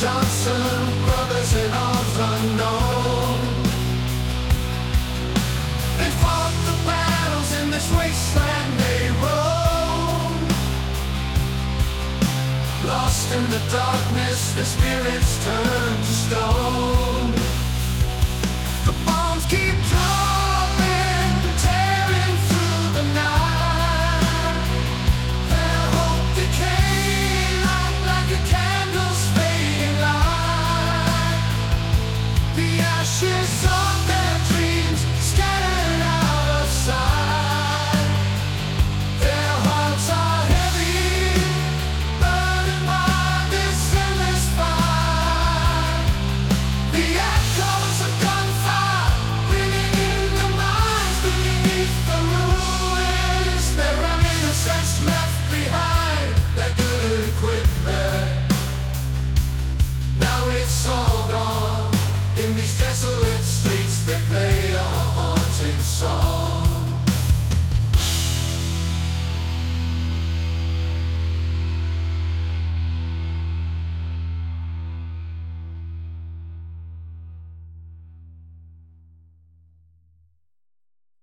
Johnson, brothers in arms unknown. They fought the battles in this wasteland they roam. Lost in the darkness, their spirits turned to stone.